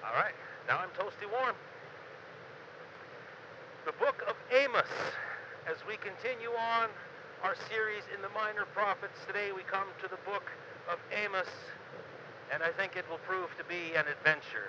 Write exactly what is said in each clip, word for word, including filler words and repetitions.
All right, now I'm toasty warm. The book of Amos. As we continue on our series in the Minor Prophets, today we come to the book of Amos, and I think it will prove to be an adventure.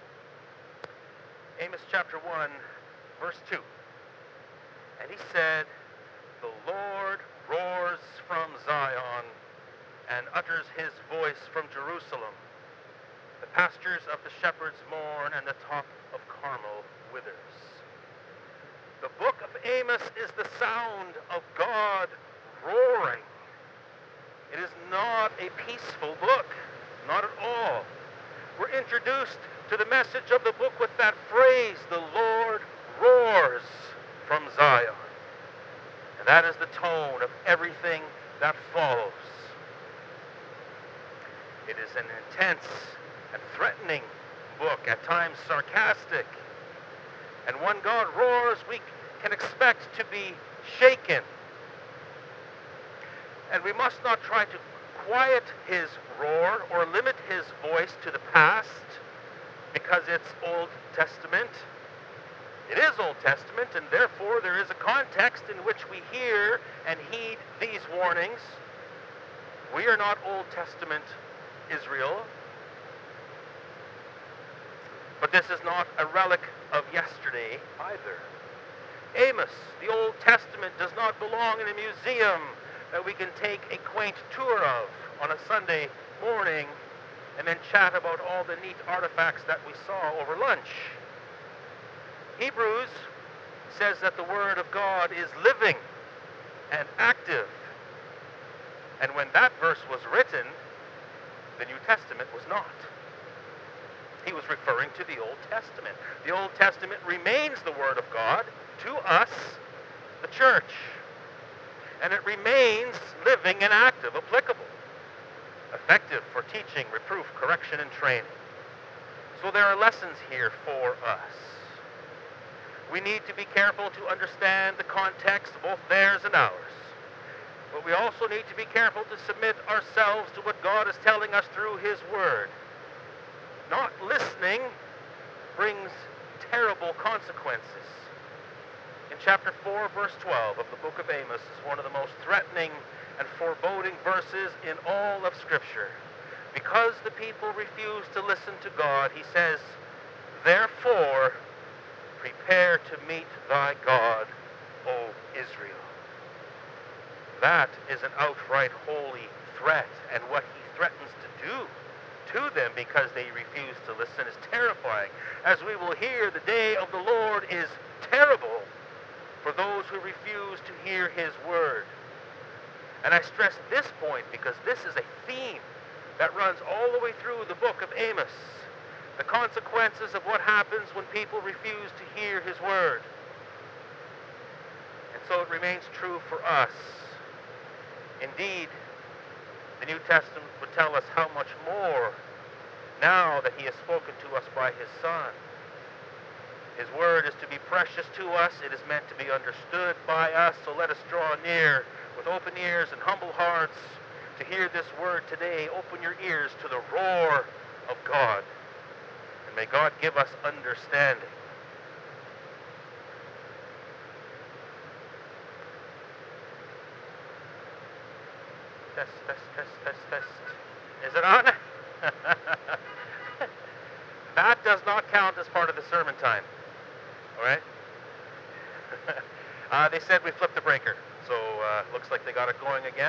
Amos chapter one, verse two. And he said, "The Lord roars from Zion and utters his voice from Jerusalem. The pastures of the shepherds mourn, and the top of Carmel withers." The book of Amos is the sound of God roaring. It is not a peaceful book, not at all. We're introduced to the message of the book with that phrase, "The Lord roars from Zion." And that is the tone of everything that follows. It is an intense and threatening book, at times sarcastic. And when God roars, we can expect to be shaken. And we must not try to quiet his roar or limit his voice to the past because it's Old Testament. It is Old Testament, and therefore there is a context in which we hear and heed these warnings. We are not Old Testament Israel. But this is not a relic of yesterday either. Amos, the Old Testament, does not belong in a museum that we can take a quaint tour of on a Sunday morning and then chat about all the neat artifacts that we saw over lunch. Hebrews says that the Word of God is living and active. And when that verse was written, the New Testament was not. He was referring to the Old Testament. The Old Testament remains the Word of God to us, the church. And it remains living and active, applicable, effective for teaching, reproof, correction, and training. So there are lessons here for us. We need to be careful to understand the context, both theirs and ours. But we also need to be careful to submit ourselves to what God is telling us through His Word. Not listening brings terrible consequences. In chapter four, verse twelve of the book of Amos is one of the most threatening and foreboding verses in all of Scripture. Because the people refuse to listen to God, he says, "Therefore, prepare to meet thy God, O Israel." That is an outright holy threat, and what he threatens to do to them because they refuse to listen is terrifying. As we will hear, the day of the Lord is terrible for those who refuse to hear his word. And I stress this point because this is a theme that runs all the way through the book of Amos. The consequences of what happens when people refuse to hear his word. And so it remains true for us. Indeed, the New Testament would tell us how much more now that he has spoken to us by his Son. His word is to be precious to us. It is meant to be understood by us. So let us draw near with open ears and humble hearts to hear this word today. Open your ears to the roar of God. And may God give us understanding. Test, test, test, test, test. Is it on? That does not count as part of the sermon time. All right? uh, they said we flipped the breaker. So uh, looks like they got it going again.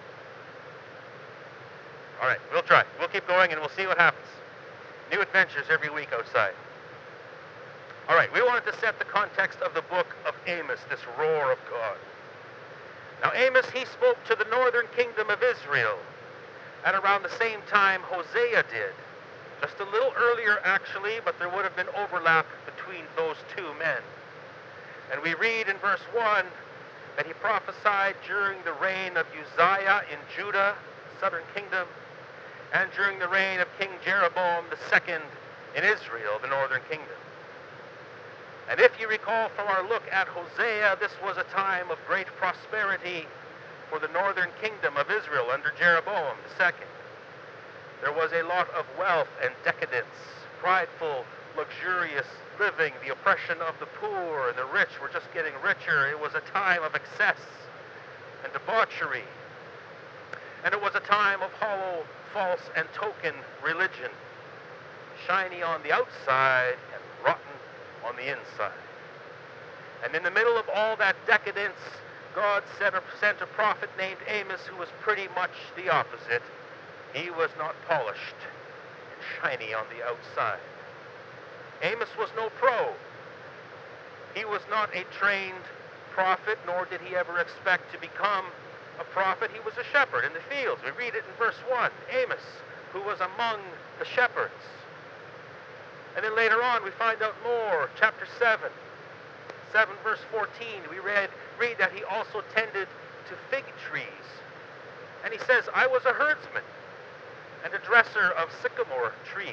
All right, we'll try. We'll keep going and we'll see what happens. New adventures every week outside. All right, we wanted to set the context of the book of Amos, this roar of God. Now Amos, he spoke to the northern kingdom of Israel at around the same time Hosea did. Just a little earlier actually, but there would have been overlap between those two men. And we read in verse one that he prophesied during the reign of Uzziah in Judah, southern kingdom, and during the reign of King Jeroboam the second in Israel, the northern kingdom. And if you recall from our look at Hosea, this was a time of great prosperity for the northern kingdom of Israel under Jeroboam the second. There was a lot of wealth and decadence prideful, luxurious living, the oppression of the poor and the rich were just getting richer. It was a time of excess and debauchery. And it was a time of hollow, false, and token religion, shiny on the outside and rotten on the inside. And in the middle of all that decadence, God sent a, sent a prophet named Amos who was pretty much the opposite. He was not polished and shiny on the outside. Amos was no pro. He was not a trained prophet, nor did he ever expect to become a prophet. He was a shepherd in the fields. We read it in verse one. Amos, who was among the shepherds. And then later on we find out more. Chapter seven. seven verse fourteen, we read, read that he also tended to fig trees. And he says, I was a herdsman and a dresser of sycamore trees.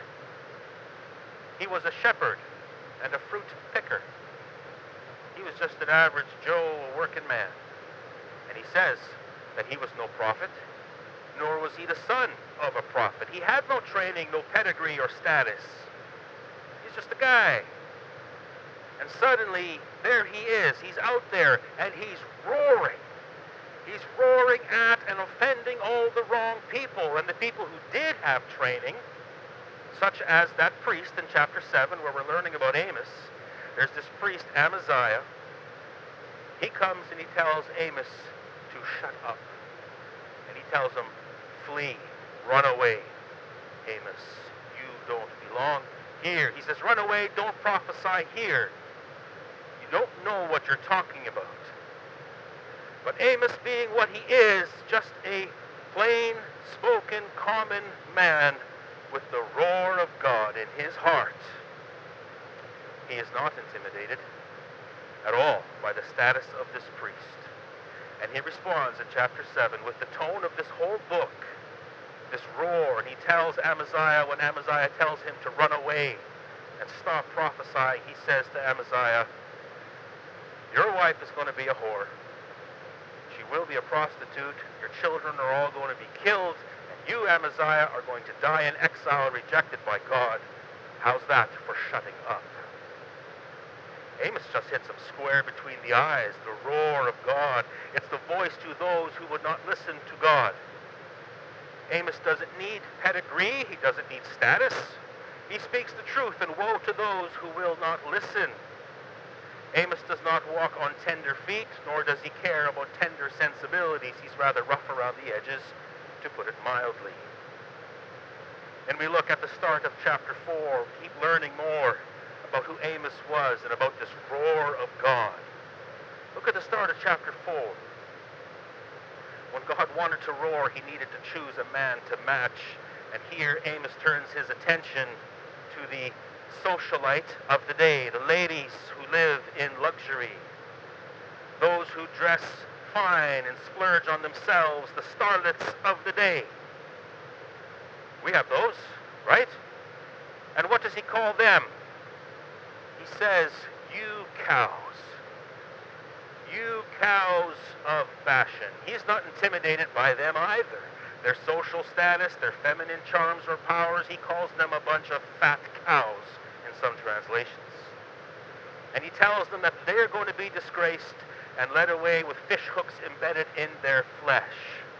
He was a shepherd and a fruit picker. He was just an average Joe, a working man. And he says that he was no prophet, nor was he the son of a prophet. He had no training, no pedigree or status. He's just a guy. And suddenly, there he is. He's out there, and he's roaring. He's roaring at and offending all the wrong people. And the people who did have training, such as that priest in chapter seven, where we're learning about Amos. There's this priest, Amaziah. He comes and he tells Amos to shut up. And he tells him, flee, run away, Amos. You don't belong here. He says, run away, don't prophesy here. You don't know what you're talking about. But Amos, being what he is, just a plain-spoken, common man with the roar of God in his heart, he is not intimidated at all by the status of this priest. And he responds in chapter seven with the tone of this whole book, this roar. And he tells Amaziah, when Amaziah tells him to run away and stop prophesying, he says to Amaziah, your wife is going to be a whore. She will be a prostitute. Your children are all going to be killed. And you, Amaziah, are going to die in exile, rejected by God. How's that for shutting up? Amos just hits him square between the eyes, the roar of God. It's the voice to those who would not listen to God. Amos doesn't need pedigree. He doesn't need status. He speaks the truth, and woe to those who will not listen. Amos does not walk on tender feet, nor does he care about tender sensibilities. He's rather rough around the edges, to put it mildly. And we look at the start of chapter four, keep learning more about who Amos was and about this roar of God. Look at the start of chapter four. When God wanted to roar, he needed to choose a man to match. And here Amos turns his attention to the socialite of the day, the ladies who live in luxury, those who dress fine and splurge on themselves, the starlets of the day. We have those, right? And what does he call them? He says, you cows. You cows of Bashan. He's not intimidated by them either. Their social status, their feminine charms or powers, he calls them a bunch of fat cows in some translations. And he tells them that they're going to be disgraced and led away with fish hooks embedded in their flesh.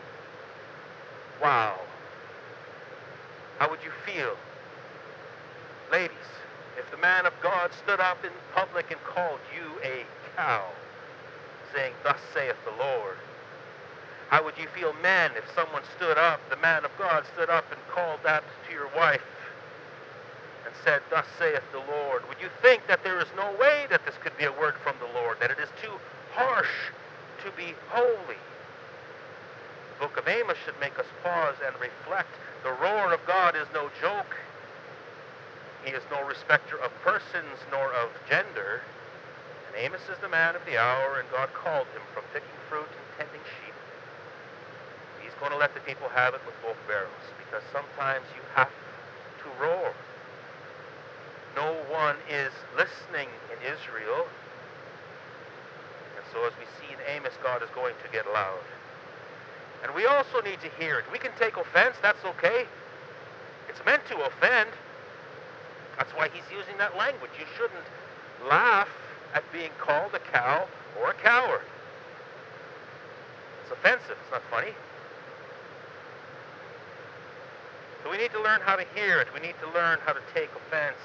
Wow. How would you feel, ladies, if the man of God stood up in public and called you a cow, saying, thus saith the Lord? How would you feel, men, if someone stood up, the man of God stood up and called that to your wife and said, thus saith the Lord? Would you think that there is no way that this could be a word from the Lord, that it is too harsh to be holy? The book of Amos should make us pause and reflect. The roar of God is no joke. He is no respecter of persons nor of gender. And Amos is the man of the hour, and God called him from picking fruit and tending sheep. He's going to let the people have it with both barrels, because sometimes you have to roar. No one is listening in Israel. And so as we see in Amos, God is going to get loud. And we also need to hear it. We can take offense, that's okay. It's meant to offend. That's why he's using that language. You shouldn't laugh at being called a cow or a coward. It's offensive. It's not funny. So we need to learn how to hear it. We need to learn how to take offense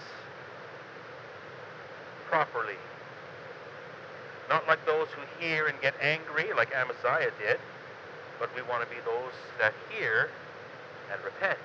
properly. Not like those who hear and get angry, like Amaziah did, but we want to be those that hear and repent.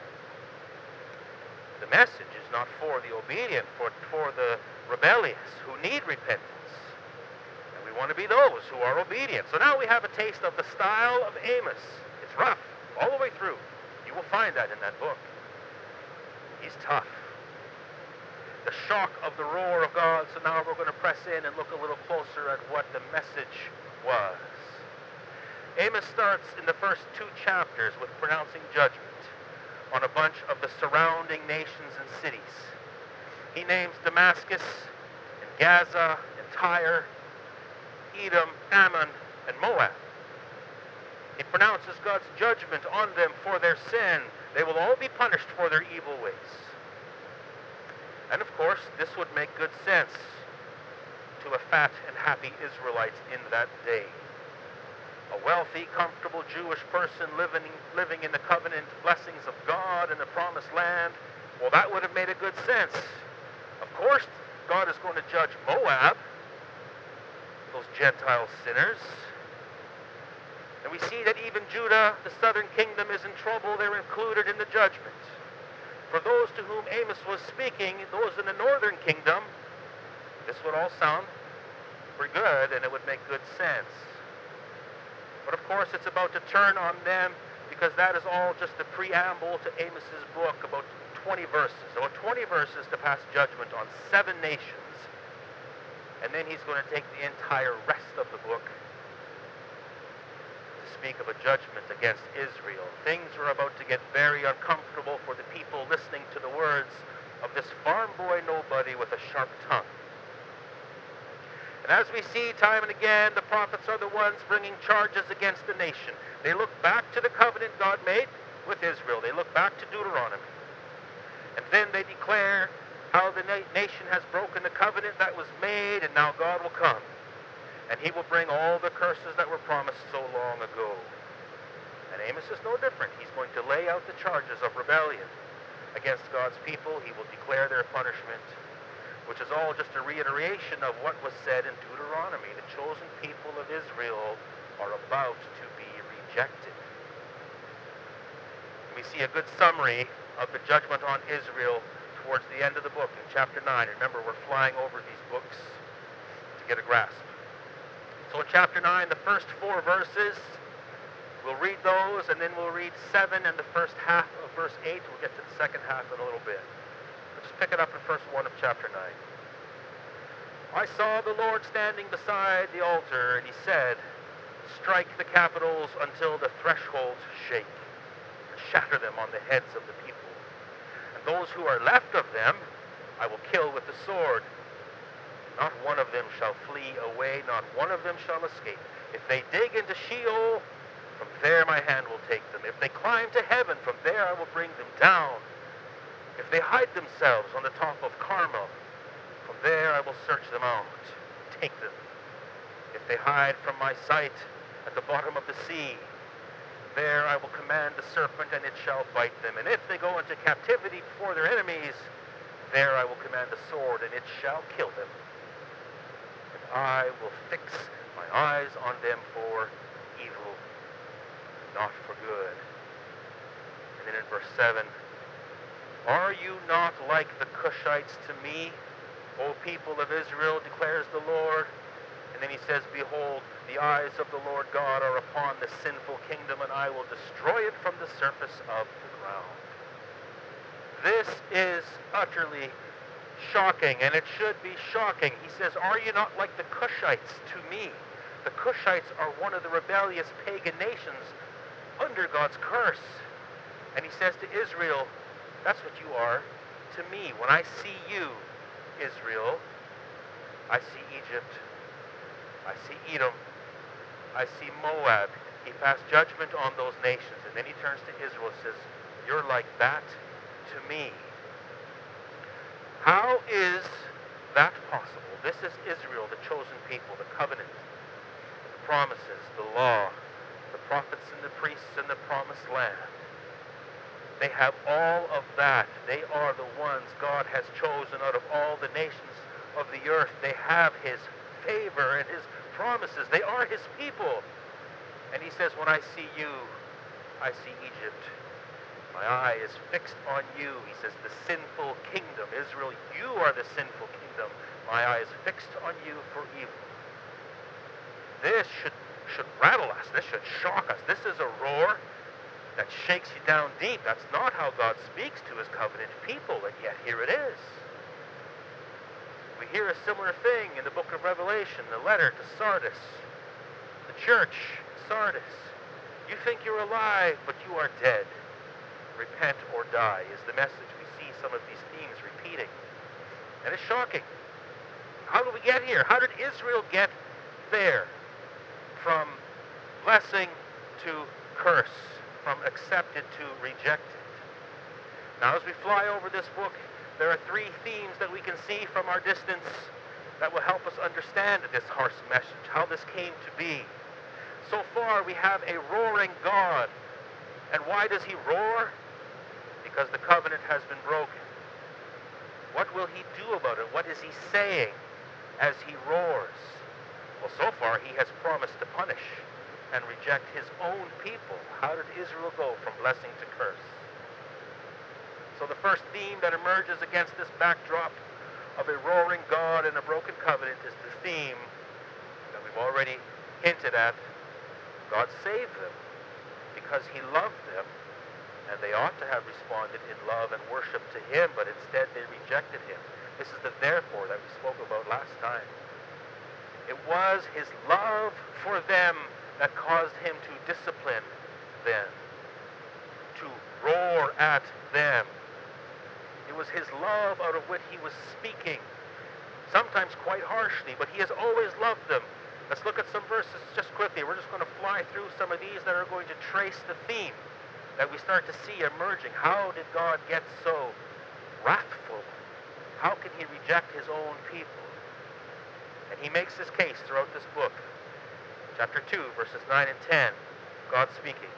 The message is not for the obedient, but for the rebellious who need repentance. And we want to be those who are obedient. So now we have a taste of the style of Amos. It's rough all the way through. You will find that in that book. He's tough. The shock of the roar of God. So now we're going to press in and look a little closer at what the message was. Amos starts in the first two chapters with pronouncing judgment on a bunch of the surrounding nations and cities. He names Damascus and Gaza and Tyre, Edom, Ammon, and Moab. He pronounces God's judgment on them for their sin. They will all be punished for their evil ways. And of course, this would make good sense to a fat and happy Israelite in that day. A wealthy, comfortable Jewish person living, living in the covenant blessings of God in the promised land, well, that would have made a good sense. Of course, God is going to judge Moab, those Gentile sinners. And we see that even Judah, the southern kingdom, is in trouble. They're included in the judgment. For those to whom Amos was speaking, those in the northern kingdom, this would all sound pretty good, and it would make good sense. But of course, it's about to turn on them, because that is all just the preamble to Amos's book, about twenty verses. About twenty verses to pass judgment on seven nations. And then he's going to take the entire rest of the book to speak of a judgment against Israel. Things are about to get very uncomfortable for the people listening to the words of this farm boy nobody with a sharp tongue. And as we see time and again, the prophets are the ones bringing charges against the nation. They look back to the covenant God made with Israel. They look back to Deuteronomy. And then they declare how the na- nation has broken the covenant that was made, and now God will come. And he will bring all the curses that were promised so long ago. And Amos is no different. He's going to lay out the charges of rebellion against God's people. He will declare their punishment, which is all just a reiteration of what was said in Deuteronomy. The chosen people of Israel are about to be rejected. We see a good summary of the judgment on Israel towards the end of the book in chapter nine. Remember, we're flying over these books to get a grasp. So in chapter nine, the first four verses, we'll read those, and then we'll read seven and the first half of verse eight. We'll get to the second half in a little bit. Just pick it up in verse one of chapter nine. I saw the Lord standing beside the altar, and he said, strike the capitals until the thresholds shake, and shatter them on the heads of the people. And those who are left of them I will kill with the sword. Not one of them shall flee away, not one of them shall escape. If they dig into Sheol, from there my hand will take them. If they climb to heaven, from there I will bring them down. If they hide themselves on the top of Carmel, from there I will search them out, take them. If they hide from my sight at the bottom of the sea, there I will command the serpent, and it shall bite them. And if they go into captivity before their enemies, there I will command the sword, and it shall kill them. And I will fix my eyes on them for evil, not for good. And then in verse seven, are you not like the Cushites to me, O people of Israel, declares the Lord? And then he says, behold, the eyes of the Lord God are upon the sinful kingdom, and I will destroy it from the surface of the ground. This is utterly shocking, and it should be shocking. He says, are you not like the Cushites to me? The Cushites are one of the rebellious pagan nations under God's curse. And he says to Israel, that's what you are to me. When I see you, Israel, I see Egypt, I see Edom, I see Moab. He passed judgment on those nations, and then he turns to Israel and says, you're like that to me. How is that possible? This is Israel, the chosen people, the covenant, the promises, the law, the prophets and the priests and the promised land. They have all of that. They are the ones God has chosen out of all the nations of the earth. They have his favor and his promises. They are his people. And he says, when I see you, I see Egypt. My eye is fixed on you. He says, the sinful kingdom. Israel, you are the sinful kingdom. My eye is fixed on you for evil. This should, should rattle us. This should shock us. This is a roar that shakes you down deep. That's not how God speaks to his covenant people, and yet here it is. We hear a similar thing in the book of Revelation, the letter to Sardis, the church, Sardis. You think you're alive, but you are dead. Repent or die is the message. We see some of these themes repeating. And it's shocking. How did we get here? How did Israel get there? From blessing to curse. From accepted to rejected. Now as we fly over this book, there are three themes that we can see from our distance that will help us understand this harsh message, how this came to be. So far we have a roaring God. And why does he roar? Because the covenant has been broken. What will he do about it? What is he saying as he roars? Well, so far he has promised to punish and reject his own people. How did Israel go from blessing to curse? So the first theme that emerges against this backdrop of a roaring God and a broken covenant is the theme that we've already hinted at. God saved them because he loved them, and they ought to have responded in love and worship to him, but instead they rejected him. This is the therefore that we spoke about last time. It was his love for them that caused him to discipline them, to roar at them. It was his love out of which he was speaking, sometimes quite harshly, but he has always loved them. Let's look at some verses just quickly. We're just going to fly through some of these that are going to trace the theme that we start to see emerging. How did God get so wrathful? How can he reject his own people? And he makes his case throughout this book. Chapter two, verses nine and ten, God speaking.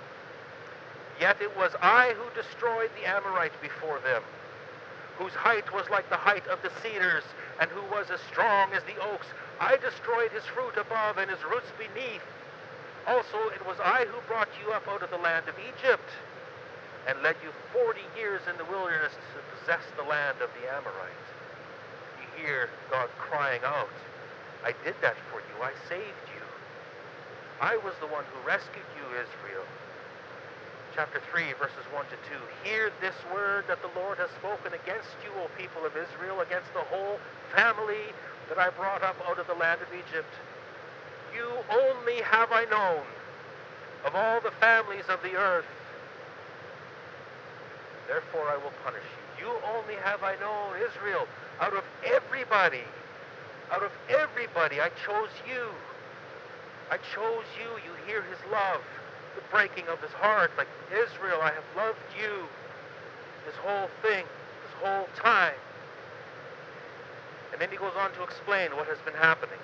Yet it was I who destroyed the Amorite before them, whose height was like the height of the cedars, and who was as strong as the oaks. I destroyed his fruit above and his roots beneath. Also it was I who brought you up out of the land of Egypt, and led you forty years in the wilderness to possess the land of the Amorite. You hear God crying out, I did that for you, I saved you. I was the one who rescued you, Israel. Chapter three, verses one to two. Hear this word that the Lord has spoken against you, O people of Israel, against the whole family that I brought up out of the land of Egypt. You only have I known of all the families of the earth. Therefore I will punish you. You only have I known, Israel, out of everybody, out of everybody, I chose you. I chose you. You hear his love, the breaking of his heart. Like Israel, I have loved you this whole thing, this whole time. And then he goes on to explain what has been happening,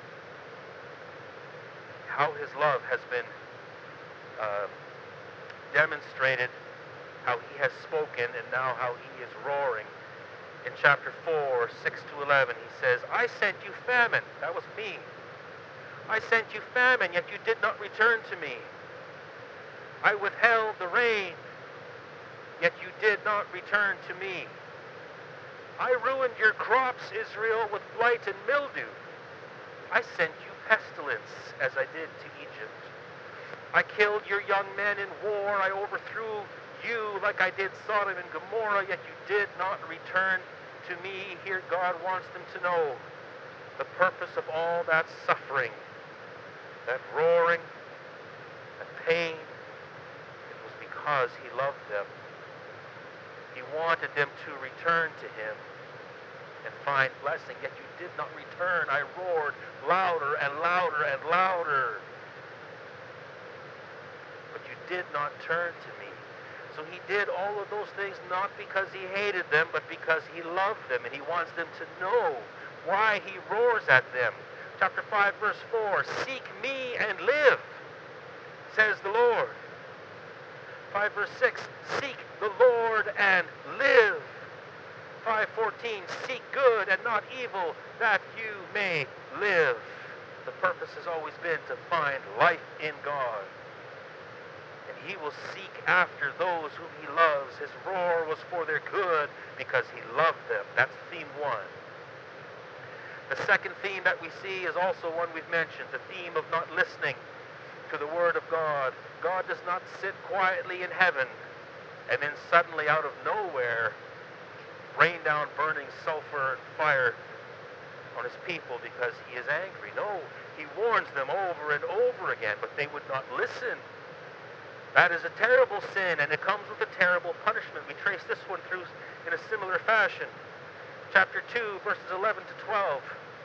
how his love has been uh, demonstrated, how he has spoken, and now how he is roaring. In chapter four, six to eleven, he says, I sent you famine. That was me. I sent you famine, yet you did not return to me. I withheld the rain, yet you did not return to me. I ruined your crops, Israel, with blight and mildew. I sent you pestilence, as I did to Egypt. I killed your young men in war. I overthrew you like I did Sodom and Gomorrah, yet you did not return to me. Here God wants them to know the purpose of all that suffering, that roaring, that pain. It was because he loved them. He wanted them to return to him and find blessing, yet you did not return. I roared louder and louder and louder, but you did not turn to me. So So he did all of those things not because he hated them, but because he loved them, and he wants them to know why he roars at them. Chapter five, verse four, seek me and live, says the Lord. five verse six, seek the Lord and live. five fourteen, seek good and not evil, that you may live. The purpose has always been to find life in God. And he will seek after those whom he loves. His roar was for their good because he loved them. That's theme one. The second theme that we see is also one we've mentioned, the theme of not listening to the word of God. God does not sit quietly in heaven and then suddenly out of nowhere rain down burning sulfur and fire on his people because he is angry. No, he warns them over and over again, but they would not listen. That is a terrible sin, and it comes with a terrible punishment. We trace this one through in a similar fashion. Chapter two, verses eleven to twelve.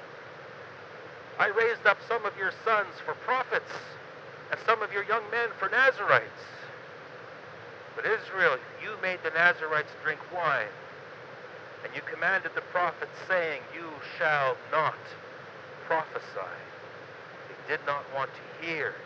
I raised up some of your sons for prophets, and some of your young men for Nazarites. But Israel, you made the Nazarites drink wine, and you commanded the prophets, saying, you shall not prophesy. They did not want to hear.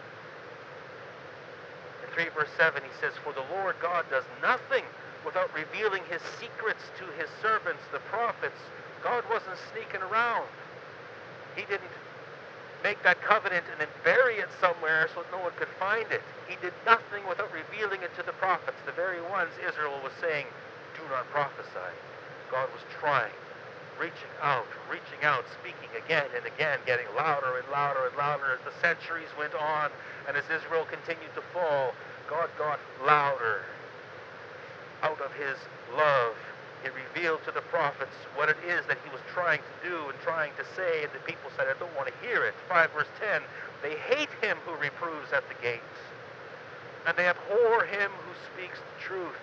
In three verse seven, he says, for the Lord God does nothing without revealing his secrets to his servants, the prophets. God wasn't sneaking around. He didn't make that covenant and then bury it somewhere so that no one could find it. He did nothing without revealing it to the prophets, the very ones Israel was saying, do not prophesy. God was trying, reaching out, reaching out, speaking again and again, getting louder and louder and louder as the centuries went on, and as Israel continued to fall, God got louder. Out of his love, he revealed to the prophets what it is that he was trying to do and trying to say, and the people said, I don't want to hear it. five verse ten, they hate him who reproves at the gates, and they abhor him who speaks the truth.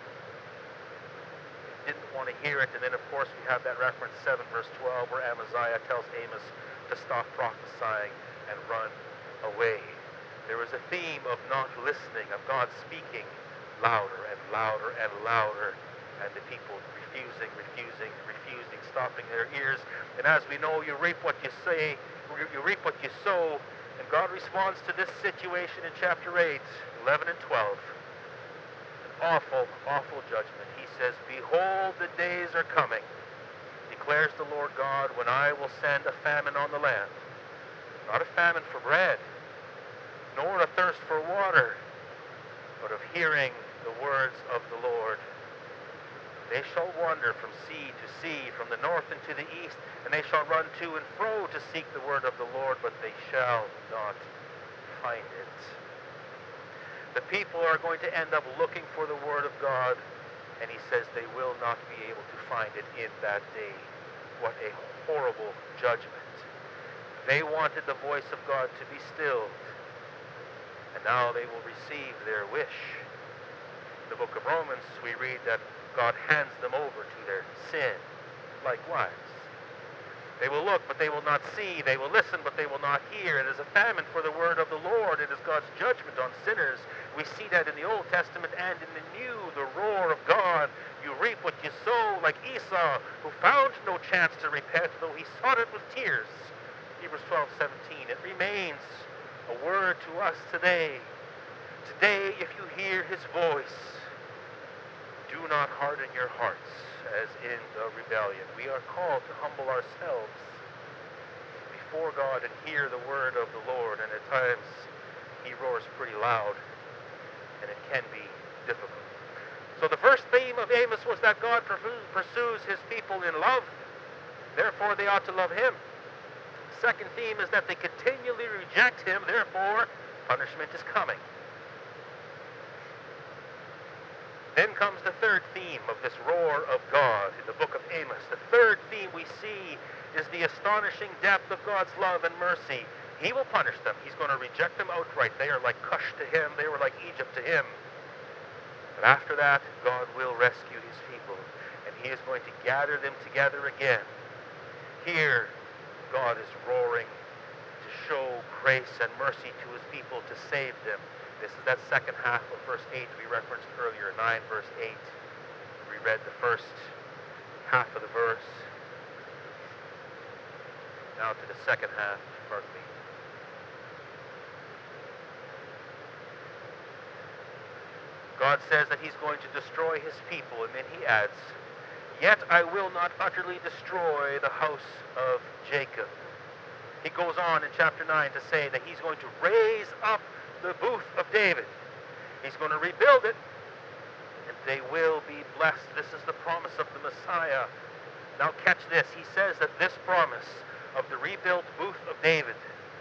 They didn't want to hear it. And then, of course, we have that reference, seven verse twelve, where Amaziah tells Amos to stop prophesying and run away. There was a theme of not listening, of God speaking louder and louder and louder, and the people refusing, refusing, refusing, stopping their ears. And as we know, you reap what you say, you reap what you sow, and God responds to this situation in chapter eight, eleven and twelve. An awful, awful judgment. He says, behold, the days are coming, declares the Lord God, when I will send a famine on the land. Not a famine for bread, nor a thirst for water, but of hearing the words of the Lord. They shall wander from sea to sea, from the north and to the east, and they shall run to and fro to seek the word of the Lord, but they shall not find it. The people are going to end up looking for the word of God, and he says they will not be able to find it in that day. What a horrible judgment. They wanted the voice of God to be stilled, and now they will receive their wish. In the book of Romans, we read that God hands them over to their sin. Likewise, they will look, but they will not see. They will listen, but they will not hear. It is a famine for the word of the Lord. It is God's judgment on sinners. We see that in the Old Testament and in the New, the roar of God. You reap what you sow, like Esau, who found no chance to repent, though he sought it with tears. Hebrews twelve seventeen. It remains a word to us today. Today, if you hear his voice, do not harden your hearts as in the rebellion. We are called to humble ourselves before God and hear the word of the Lord. And at times, he roars pretty loud, and it can be difficult. So the first theme of Amos was that God pursues his people in love. Therefore, they ought to love him. The second theme is that they continually reject him. Therefore, punishment is coming. Then comes the third theme of this roar of God in the book of Amos. The third theme we see is the astonishing depth of God's love and mercy. He will punish them. He's going to reject them outright. They are like Cush to him. They were like Egypt to him. But after that, God will rescue his people, and he is going to gather them together again. Here, God is roaring to show grace and mercy to his people, to save them. This is that second half of verse eight we referenced earlier, nine verse eight. We read the first half of the verse. Now to the second half, pardon me. God says that he's going to destroy his people, and then he adds, "Yet I will not utterly destroy the house of Jacob." He goes on in chapter nine to say that he's going to raise up the booth of David. He's going to rebuild it, and they will be blessed. This is the promise of the Messiah. Now catch this. He says that this promise of the rebuilt booth of David,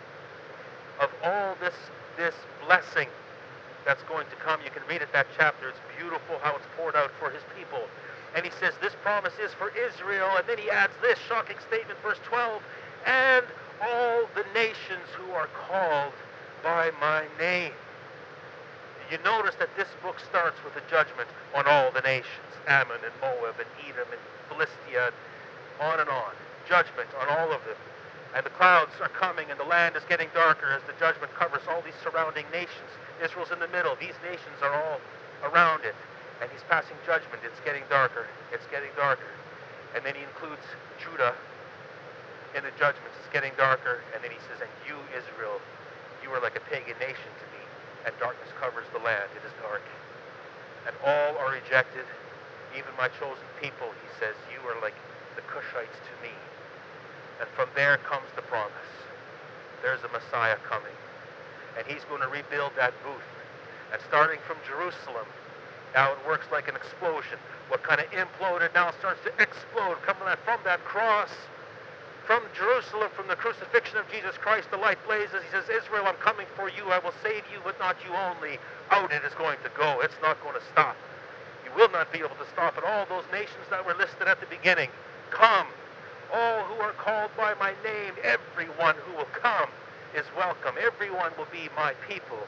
of all this, this blessing that's going to come, you can read it, that chapter. It's beautiful how it's poured out for his people. And he says this promise is for Israel, and then he adds this shocking statement, verse twelve, "And all the nations who are called by my name." You notice that this book starts with a judgment on all the nations, Ammon and Moab and Edom and Philistia, on and on. Judgment on all of them. And the clouds are coming, and the land is getting darker as the judgment covers all these surrounding nations. Israel's in the middle. These nations are all around it. And he's passing judgment. It's getting darker. It's getting darker. And then he includes Judah in the judgments. It's getting darker. And then he says, "And you, Israel, you are like a pagan nation to me, and darkness covers the land. It is dark. And all are rejected, even my chosen people," he says, "you are like the Cushites to me." And from there comes the promise. There's a Messiah coming. And he's going to rebuild that booth. And starting from Jerusalem, now it works like an explosion. What kind of imploded now starts to explode, coming from that cross. From Jerusalem, from the crucifixion of Jesus Christ, the light blazes. He says, "Israel, I'm coming for you. I will save you, but not you only." Out it is going to go. It's not going to stop. You will not be able to stop it. All those nations that were listed at the beginning, come. All who are called by my name, everyone who will come is welcome. Everyone will be my people.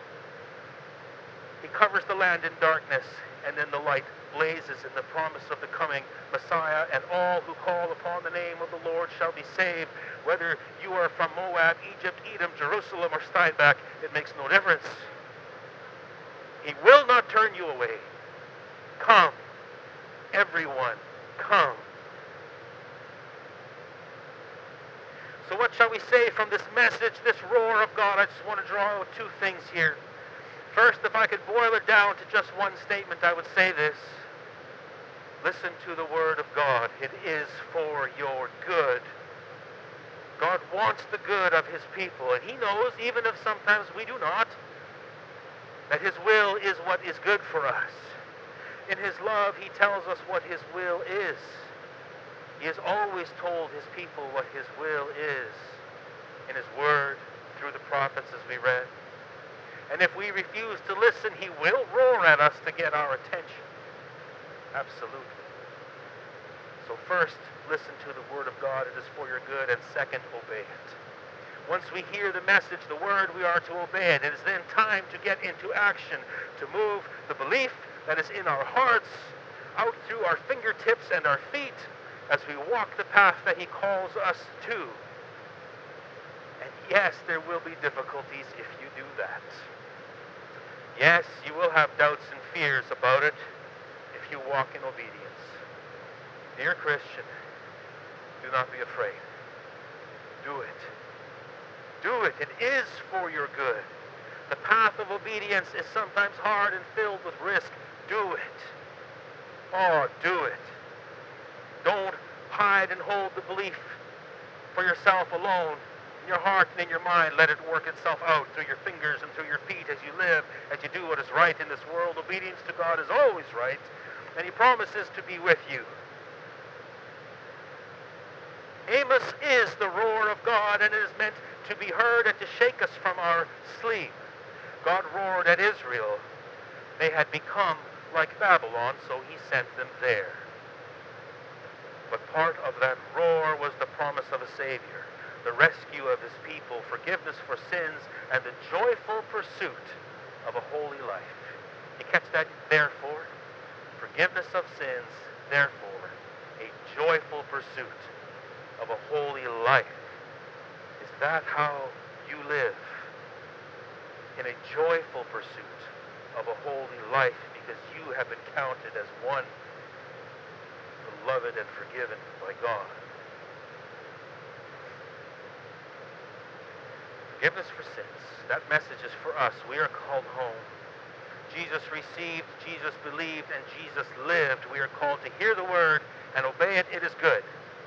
He covers the land in darkness, and then the light blazes in the promise of the coming Messiah, and all who call upon the name of the Lord shall be saved. Whether you are from Moab, Egypt, Edom, Jerusalem, or Steinbach, it makes no difference. He will not turn you away. Come. Everyone, come. So what shall we say from this message, this roar of God? I just want to draw out two things here. First, if I could boil it down to just one statement, I would say this. Listen to the word of God. It is for your good. God wants the good of his people, and he knows, even if sometimes we do not, that his will is what is good for us. In his love, he tells us what his will is. He has always told his people what his will is in his word, through the prophets, as we read. And if we refuse to listen, he will roar at us to get our attention. Absolutely. So first, listen to the word of God. It is for your good. And second, obey it. Once we hear the message, the word, we are to obey it. It is then time to get into action, to move the belief that is in our hearts out through our fingertips and our feet as we walk the path that he calls us to. And yes, there will be difficulties if you do that. Yes, you will have doubts and fears about it if you walk in obedience. Dear Christian, do not be afraid. Do it. Do it. It is for your good. The path of obedience is sometimes hard and filled with risk. Do it. Oh, do it. Don't hide and hold the belief for yourself alone in your heart and in your mind. Let it work itself out through your fingers and through your feet as you live, as you do what is right in this world. Obedience to God is always right, and he promises to be with you. Amos is the roar of God, and it is meant to be heard and to shake us from our sleep. God roared at Israel. They had become like Babylon, so he sent them there. But part of that roar was the promise of a Savior, the rescue of his people, forgiveness for sins, and the joyful pursuit of a holy life. You catch that? Therefore, forgiveness of sins, therefore, a joyful pursuit of a holy life. Is that how you live? in a joyful pursuit of a holy life, because you have been counted as one beloved and forgiven by God. Forgiveness for sins. That message is for us. We are called home. Jesus received, Jesus believed, and Jesus lived. We are called to hear the word and obey it. It is good.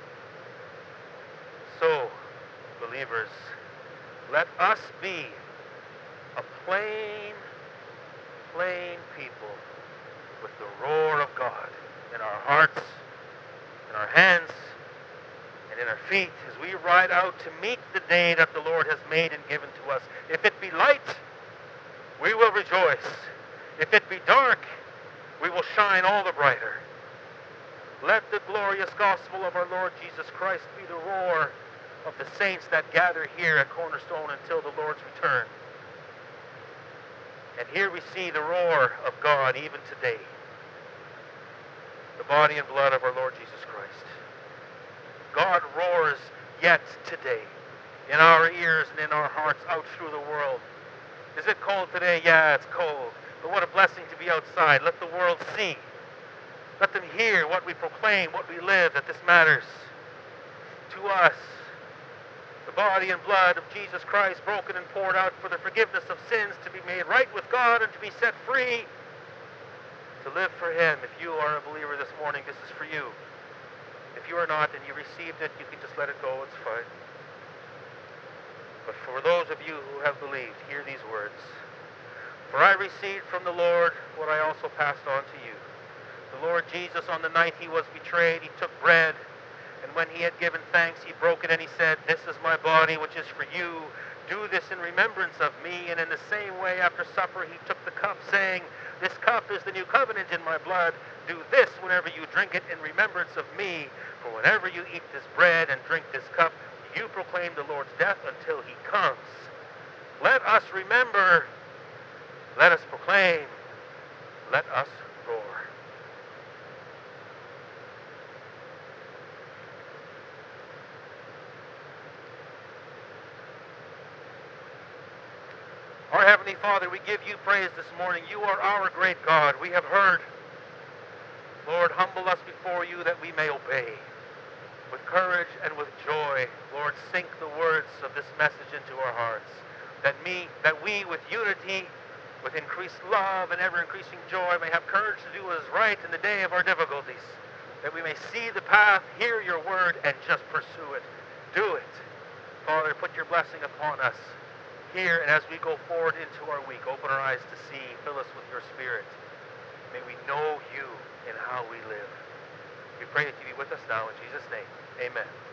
So, believers, let us be a plain, plain people with the roar of God in our hearts, in our hands, and in our feet as we ride out to meet the day that the Lord has made and given to us. If it be light, we will rejoice. If it be dark, we will shine all the brighter. Let the glorious gospel of our Lord Jesus Christ be the roar of the saints that gather here at Cornerstone until the Lord's return. And here we see the roar of God even today. The body and blood of our Lord Jesus Christ. God roars yet today in our ears and in our hearts out through the world. Is it cold today? Yeah, it's cold. But what a blessing to be outside. Let the world see. Let them hear what we proclaim, what we live, that this matters to us. The body and blood of Jesus Christ broken and poured out for the forgiveness of sins, to be made right with God and to be set free, to live for Him. If you are a believer this morning, this is for you. If you are not and you received it, you can just let it go. It's fine. But for those of you who have believed, hear these words. For I received from the Lord what I also passed on to you. The Lord Jesus, on the night He was betrayed, He took bread, and when He had given thanks, He broke it, and He said, This is my body, which is for you. Do this in remembrance of me. And in the same way, after supper, He took the cup, saying, This cup is the new covenant in my blood. Do this whenever you drink it in remembrance of me. For whenever you eat this bread and drink this cup, you proclaim the Lord's death until He comes. Let us remember. Let us proclaim. Let us roar. Our Heavenly Father, we give you praise this morning. You are our great God. We have heard. Lord, humble us before you that we may obey. With courage and with joy, Lord, sink the words of this message into our hearts. That, me, that we, with unity, with increased love and ever-increasing joy, may have courage to do what is right in the day of our difficulties. That we may see the path, hear your word, and just pursue it. Do it. Father, put your blessing upon us here, and as we go forward into our week, open our eyes to see, fill us with your Spirit. May we know you in how we live. We pray that you be with us now in Jesus' name. Amen.